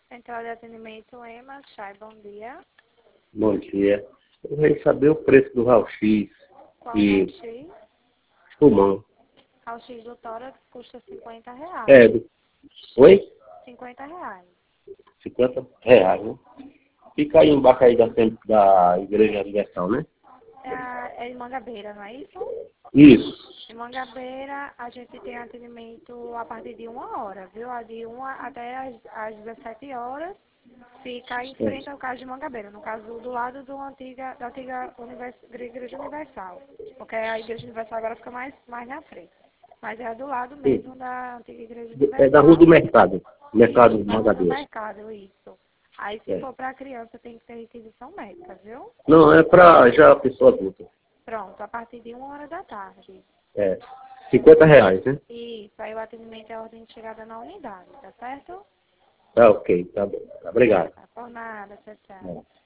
Central de atendimento Ema Chay, bom dia. Bom dia. Eu queria saber o preço do raio-x Qual e raio-x? pulmão. Raio-x do tórax custa R$50. Oi? R$50. R$50, né? Fica aí embaixo aí da Igreja Universal, né? É em Mangabeira, não é isso? Isso. Em Mangabeira, a gente tem atendimento a partir de 1 hora, viu? De 1 até às 17 horas. Fica em frente ao caso de Mangabeira, no caso do lado da antiga Igreja Universal. Porque a Igreja Universal agora fica mais na frente. Mas é do lado mesmo da antiga Igreja Universal. É da Rua do Mercado. Mercado Isso, na Rua do Mangabeira. Mercado, isso. Aí se for para criança tem que ter requisição médica, viu? Não, é pra já pessoa adulta. Pronto, a partir de 1 hora da tarde. É. R$50, né? Isso, aí o atendimento é a ordem de chegada na unidade, tá certo? Tá ok, tá bom. Tá, obrigado. Tá por nada, tchau, tchau.